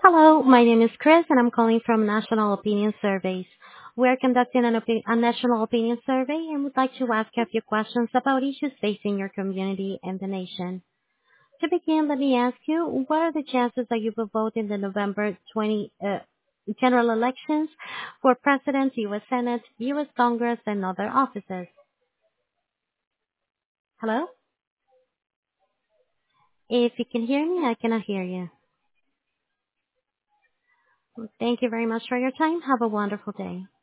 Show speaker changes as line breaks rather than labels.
Hello, my name is Chris, and I'm calling from National Opinion Surveys. We're conducting a national opinion survey and would like to ask you a few questions about issues facing your community and the nation. To begin, let me ask you, what are the chances that you will vote in the November 20 general elections for President, U.S. Senate, U.S. Congress, and other offices? Hello? If you can hear me, I cannot hear you. Thank you very much for your time. Have a wonderful day.